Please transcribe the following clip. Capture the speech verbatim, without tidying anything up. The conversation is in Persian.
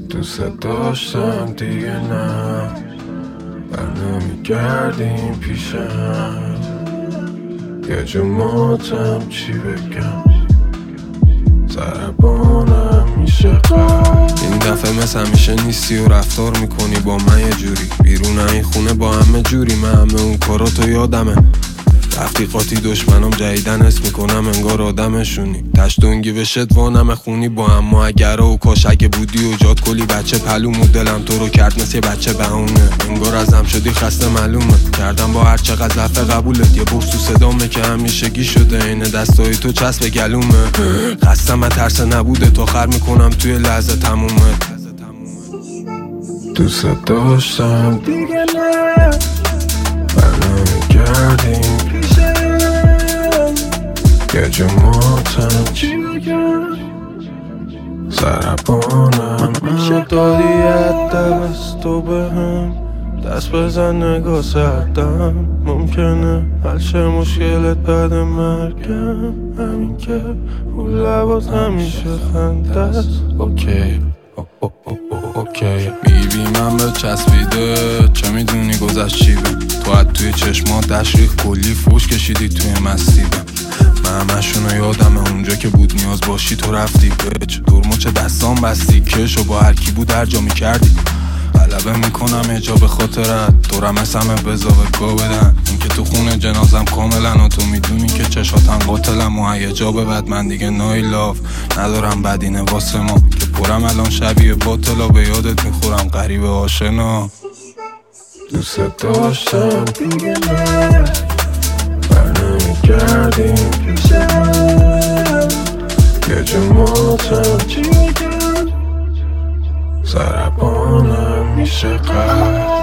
دوست داشتم دیگه نه، بر نمیگردیم پیشم. یه جماعتم چی بگم، ضربانم میشه قلب. این دفعه مثل همیشه نیستی و رفتار میکنی با من یه جوری. بیرون این خونه با همه جوری، من همه اون کاراتو یادمه. رفتی قاطی دشمنم جدیدن اسم میکنم انگار آدمشونی. تشتونگی به شدوانم خونی با هم ما اگر و کاش اگه بودی و جاد کلی بچه پلومو. دلم تو رو کرد مثل بچه بهونه، انگار ازم شدی خسته معلومه. کردم با هر چقدر ظرف قبولت یه بغض تو صدامه که همیشگی شده این دستای تو چسب گلومه. خستم از ترس نبوده تا خر میکنم توی لحظه تمومه. دوست داشتم دیگه نه، بر نمیگردیم پیشم. یه جماعتم چی بگم، ضربانم میشه. دادی دست تو بهم، دست بزن نگاه سردم. ممکنه حل شه مشکلت بعد مرگم، همین که رو لبات همیشه خنده است. اوکی اوکی بیبی من به چسبیده، چه میدونی گذشت چی به تو. حد توی چشمات تشریح کلی فوش کشیدی توی مستیبه. من همشونو یادمه اونجا که بود نیاز باشی تو رفتی. بچ دورموچه دستان بستی کش و با هر کی بود هر جا میکردی. غلبه میکنم یه جا به خاطرت، تو رمسمه بزا به گا بدن. این که تو خونه جنازم کاملا و تو میدونی که چشاتم قاتلم. و یه جا به بعد من دیگه نای لاف ندارم، بدینه واسه ما که پرم الان شبیه باطلا. به یادت میخورم غریبه آشنا. دوست داشتم دیگه نه، بر نمیگردیم پیشم. یه جماعتم چی بگم، ضربانم میشه قلب.